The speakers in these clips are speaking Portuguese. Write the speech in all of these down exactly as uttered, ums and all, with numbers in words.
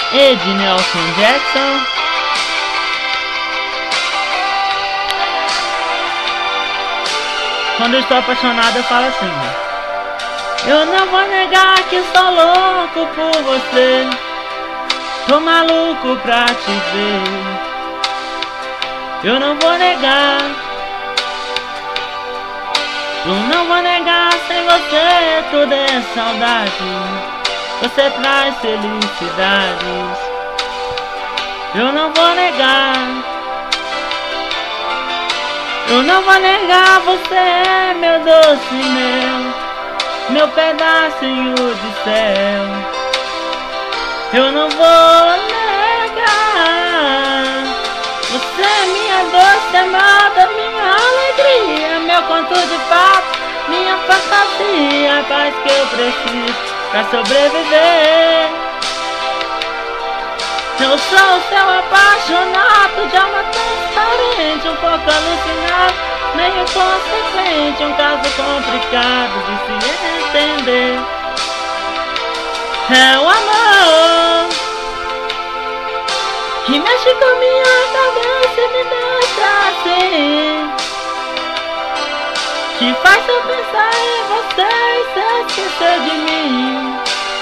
Ednelson Jackson. Quando eu estou apaixonado eu falo assim: eu não vou negar que sou louco por você, tô maluco pra te ver. Eu não vou negar, eu não vou negar, sem você tudo é saudade. Você traz felicidades. Eu não vou negar, eu não vou negar, você é meu doce mel, meu pedacinho de céu. Eu não vou negar, você é minha doce amada, minha alegria, meu conto de fato, minha fantasia, a paz que eu preciso pra sobreviver. Eu sou o seu apaixonado, de alma transparente, um pouco alucinado, meio consequente, um caso complicado de se entender. É o amor que mexe com minha cabeça e me deixa assim, que faz eu pensar em você e se esquecer de mim,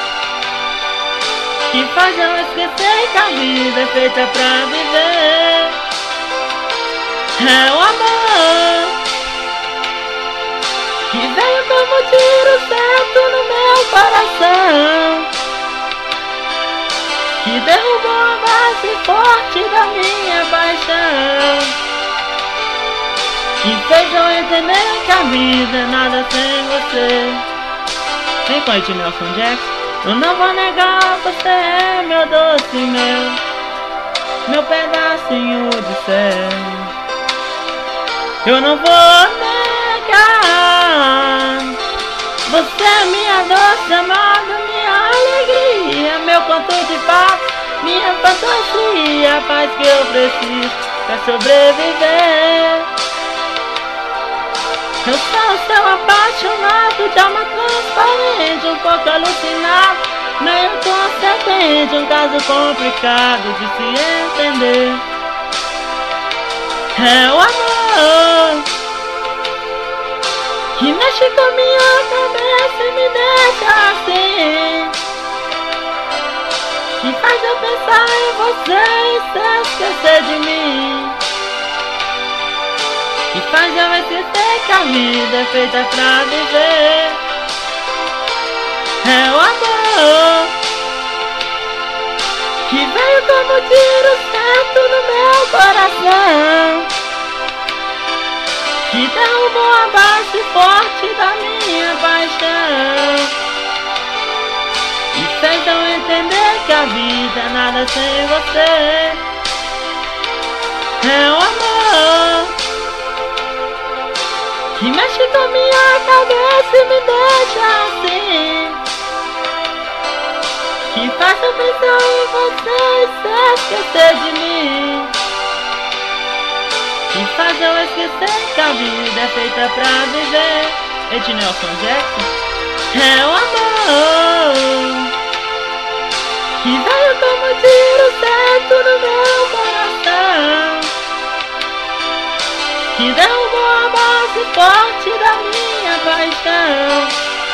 que faz eu esquecer que a vida é feita pra viver. É o amor que veio como tiro certo no meu coração, que derrubou a base forte da minha paixão, que fez eu entender que a vida é nada sem você. Vem com a Ednelson Jackson. Eu não vou negar, você é meu doce mel, meu pedacinho de céu. Eu não vou negar, você é minha doce amada, minha alegria, meu conto de paz, minha fantasia, a paz que eu preciso pra sobreviver. Eu sou o seu apaixonado, de alma transparente, um pouco alucinado, meio consequente, um caso complicado de se entender. É o amor que mexe com minha cabeça e me deixa assim, que faz eu pensar em você e se esquecer de mim, que faz eu esquecer que a vida é feita pra viver. É o amor que veio como tiro certo no meu coração, que derrubou a base forte da minha paixão, e fez eu entender que a vida é nada sem você. É o amor que mexe com minha cabeça e me deixa assim, que faz eu pensar em você e se esquecer de mim, que faz eu esquecer que a vida é feita pra viver. Ednelson Jackson. É o amor que veio como tiro certo no meu coração, que derrubou a base forte da minha paixão,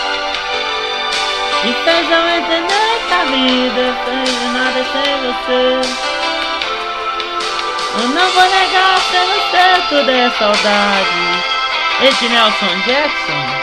e fez eu entender que a vida fez nada sem você. Eu não vou negar, sem você tudo é saudade. Ednelson Jackson.